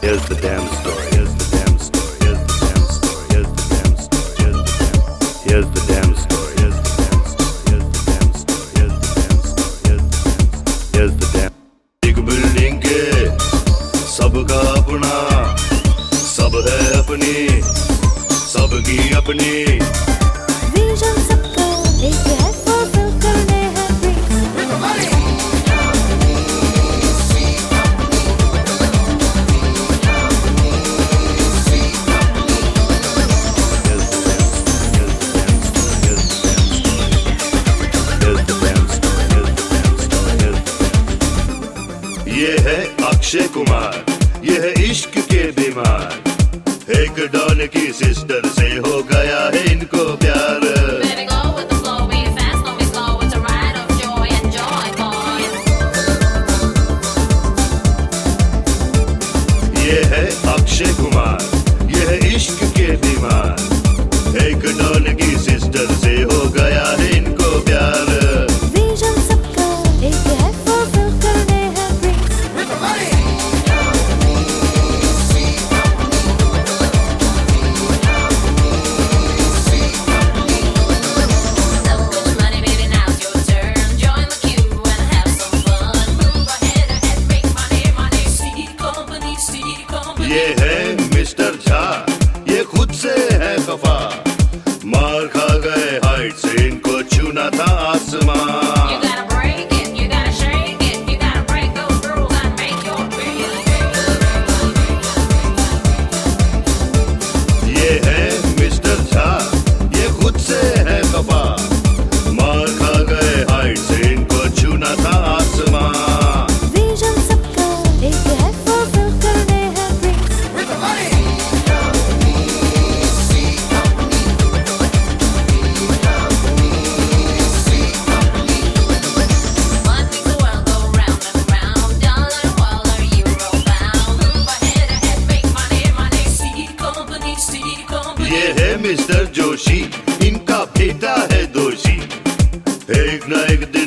Here's the damn story. Here's the damn story. Here's the damn story. Here's the damn story. Here's the damn story. Here's the damn story. Here's the damn story. Here's the damn story. Here's the damn. एक building के सबका अपना, सब है अपनी, सबकी अपनी. Vision सबका एक है, फुलफिल करने हैं ड्रीम्स. ये है अक्षय कुमार, ये है इश्क के बीमार. एक डॉन की सिस्टर से हो गया है इनको प्यार. ये है अक्षय कुमार, ये है इश्क के बीमार. एक डॉन की सिस्टर से हो गया है इनको प्यार. विजन सबका एक है, फुलफिल करने हैं ड्रीम्स. ये है मिस्टर झा, ये खुद से है खफा. मार खा गए हाइट से, इनको छूना था आसमां. ये है मिस्टर झा, ये खुद से है खफा. मार खा गए हाइट से, इनको छूना था आसमां. विजन सबका एक है, फुलफिल करने हैं ड्रीम्स. ये है मिस्टर जोशी, इनका बेटा है दोषी. एक न एक दिन